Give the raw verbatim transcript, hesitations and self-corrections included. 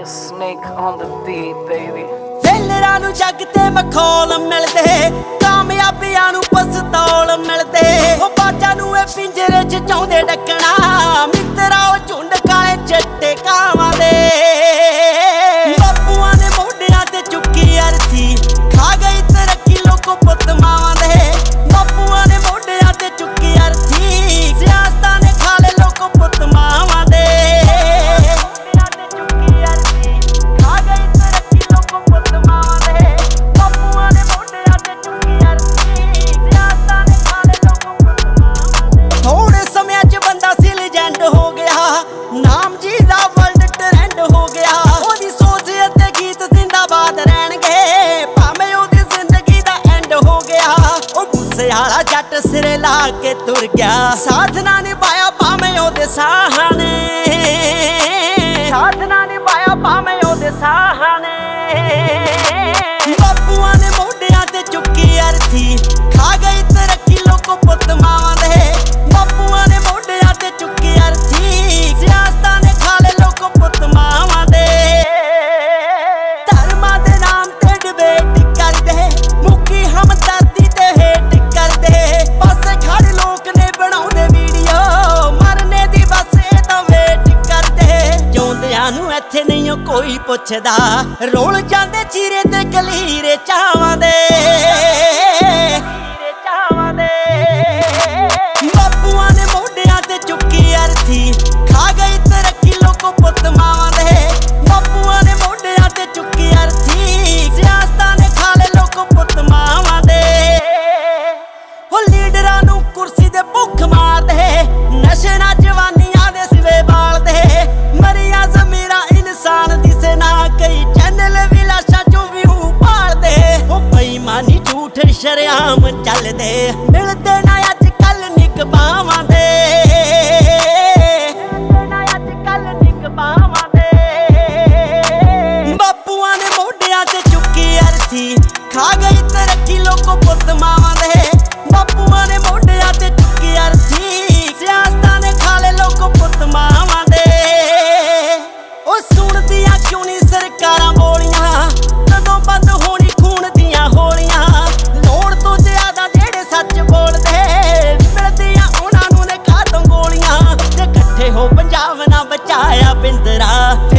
Snake on the beat, baby. ਫੇਲਰਾਂ ਨੂੰ ਜੱਗ ਤੇ ਮਖੌਲ ਮਿਲਦੇ, ਕਾਮਯਾਬੀਆਂ ਨੂੰ ਪਸਤੌਲ ਮਿਲਦੇ। ਉਹ ਬਾਜਾਂ ਨੂੰ ਇਹ ਪਿੰਜਰੇ 'ਚ ਚਾਹੁੰਦੇ ਡੱਕਣਾ, ਮਿੱਤਰਾ ਉਹ ਝੁੰਡ ਕਾਲੇ ਚਿੱਟੇ ਕਾਵਾਂ ਦੇ। ਬਾਪੂਆਂ ਨੇ ਮੋਢਿਆਂ ਤੇ ਚੁੱਕੀ ਅਰਥੀ, ਖਾ ਗਈ ਤਰੱਕੀ ਲੋਕੋ ਪੁੱਤ ਮਾਵਾਂ ਦੇ। ਬਾਪੂਆਂ ਨੇ ਮੋਢਿਆਂ ਤੇ ਚੁੱਕੀ ਅਰਥੀ, ਸਿਆਸਤਾਂ ਨੇ ਖਾ ਲਏ ਲੋਕੋ ਪੁੱਤ ਮਾਵਾਂ ਦੇ। ਨਾਮ ਜੀ ਦਾ ਵਰਲਡ ਟ੍ਰੈਂਡ ਹੋ ਗਿਆ, ਉਹਦੀ ਸੋਚ ਅਤੇ ਗੀਤ ਜ਼ਿੰਦਾਬਾਦ ਰਹਿਣਗੇ, ਭਾਵੇਂ ਉਹਦੀ ਜ਼ਿੰਦਗੀ ਦਾ ਐਂਡ ਹੋ ਗਿਆ। ਉਹ ਗੁੱਸੇ ਵਾਲਾ ਜੱਟ ਸਿਰੇ ਲਾ ਕੇ ਤੁਰ ਗਿਆ, ਸਾਧਨਾ ਨਿਭਾਇਆ ਭਾਵੇਂ ਉਹਦੇ ਸਾਹਾਂ ਨੇ, ਸਾਧਨਾ ਨਿਭਾਇਆ ਭਾਵੇਂ ਉਹਦੇ ਸਾਹਾਂ ਨੇ। ਬਾਪੂਆਂ ਨੇ ਮੋਢਿਆਂ ਤੇ ਚੁੱਕੀ ਅਰਥੀ, ਖਾ ਗਈ ਤਰੱਕੀ ਲੋਕੋ ਪੁੱਤ ਮਾਵਾਂ ਦੇ। ਬਾਪੂਆਂ ਨੇ ਮੋਢਿਆਂ ਤੇ ਚੁੱਕੀ ਅਰਥੀ, ਸਿਆਸਤਾਂ ਨੇ ਖਾ ਲਏ ਲੋਕੋ ਪੁੱਤ ਮਾਵਾਂ ਦੇ। ਧਰਮਾਂ ਦੇ ਨਾਮ ਤੇ ਡਿਬੇਟ ਕਰਦੇ, ਮੁੱਕੀ ਹਮਦਰਦੀ ਤੇ ਹੇਟ ਕਰਦੇ। ਪਾਸੇ ਖੜ ਲੋਕ ਨੇ ਬਣਾਉਂਦੇ ਵੀਡੀਓ, ਮਰਨੇ ਦੀ ਬਸ ਇਹ ਤਾਂ ਵੇਟ ਕਰਦੇ। ਜਿਉਂਦਿਆਂ ਨੂੰ ਇੱਥੇ ਨਹੀਂ ਕੋਈ ਪੁੱਛਦਾ, ਰੋਲ ਜਾਂਦੇ ਚੀਰੇ ਤੇ ਕਲੀਰੇ ਚਾਵਾਂ ਦੇ। ਬਾਪੂਆਂ ਨੇ ਮੋਢਿਆਂ ਤੇ ਚੁੱਕੀ ਅਰਥੀ, ਖਾ ਗਈ ਤਰੱਕੀ ਲੋਕੋ ਪੁੱਤ ਮਾਵਾਂ ਦੇ। ਬਾਪੂਆਂ ਨੇ ਮੋਢਿਆਂ ਤੇ ਚੁੱਕੀ ਅਰਥੀ, ਸਿਆਸਤਾਂ ਨੇ ਖਾ ਲਏ ਲੋਕੋ ਪੁੱਤ ਮਾਵਾਂ ਦੇ। ਉਹ ਲੀਡਰਾਂ ਨੂੰ ਕੁਰਸੀ ਦੇ ਭੁੱਖ ਮਾਰਦੇ, ਨਸ਼ੇ ਨਾਲ ਜਵਾਨੀਆਂ ਦੇ ਸਿਵੇ ਬਾਲਦੇ। ਮਰੀਆਂ ਜ਼ਮੀਰਾਂ ਇਨਸਾਨ ਦੀ ਸੇਨਾ, ਕਈ ਚੈਨਲ ਵੀ ਲਾਸ਼ਾਂ ਚੋਂ ਵਿਊ ਭਾਲਦੇ। ਉਹ ਬੇਈਮਾਨੀ ਝੂਠ ਸ਼ਰੇਆਮ ਚੱਲਦੇ, ਮਿਲਦੇ ਨਾ ਅੱਜ ਕੱਲ ਨਿਕਬਾਵਾਂ ਦੇ, ਮਿਲਦੇ ਨਾ ਅੱਜ ਕੱਲ ਨਿਕਬਾਵਾਂ ਦੇ। ਬਾਪੂਆਂ ਨੇ ਮੋਢਿਆਂ ਤੇ ਚੁੱਕੀ ਅਰਥੀ, ਖਾ ਗਈ ਤਰੱਕੀ ਲੋਕੋ ਪੁੱਤ ਮਾਵਾਂ ਦੇ। ਬਾਪੂਆਂ ਨੇ ਮੋਢਿਆਂ ਤੇ ਚੁੱਕੀ ਅਰਥੀ, ਸਿਆਸਤਾਂ ਨੇ ਖਾ ਲਏ ਲੋਕੋ ਪੁੱਤ ਮਾਵਾਂ ਦੇ। ਉਹ ਸੁਣਦੀਆਂ ਕਿਉਂ ਨਹੀਂ ਸਰਕਾਰਾਂ ਬੋਲੀਆਂ, ਕਦੋਂ ਬੰਦ ਹੋਣੀ ਖੂਨ ਦੀਆਂ ਹੋਲੀਆਂ। ਲੋੜ ਤੋਂ ਜ਼ਿਆਦਾ ਜਿਹੜੇ ਸੱਚ ਬੋਲਦੇ, ਮਿਲਦੀਆਂ ਉਹਨਾਂ ਨੂੰ ਨੇ ਖਾਤੋਂ ਗੋਲੀਆਂ। ਜੇ ਇਕੱਠੇ ਹੋ ਪੰਜਾਬ ਨਾ ਬਚਾਇਆ ਪਿੰਦਰਾ।